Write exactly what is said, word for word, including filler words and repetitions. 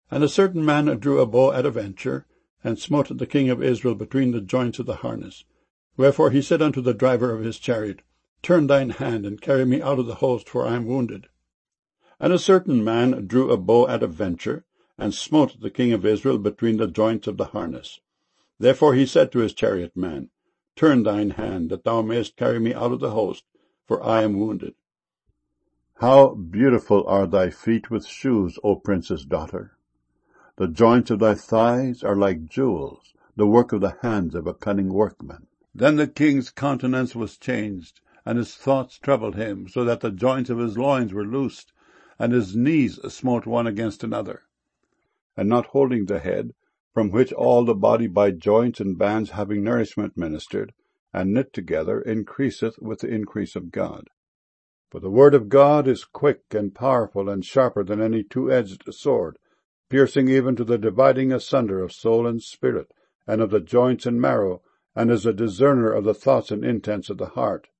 And a certain man drew a bow at a venture, and smote the king of Israel between the joints of the harness. Wherefore he said unto the driver of his chariot, Turn thine hand, and carry me out of the host, for I am wounded. And a certain man drew a bow at a venture, and smote the king of Israel between the joints of the harness. Therefore he said to his chariot man, Turn thine hand, that thou mayest carry me out of the host, for I am wounded. How beautiful are thy feet with shoes, O princess' daughter! The joints of thy thighs are like jewels, the work of the hands of a cunning workman. Then the king's countenance was changed, and his thoughts troubled him, so that the joints of his loins were loosed, and his knees smote one against another. And not holding the head, from which all the body by joints and bands having nourishment ministered, and knit together, increaseth with the increase of God. For the word of God is quick and powerful, and sharper than any two-edged sword, piercing even to the dividing asunder of soul and spirit, and of the joints and marrow, and is a discerner of the thoughts and intents of the heart.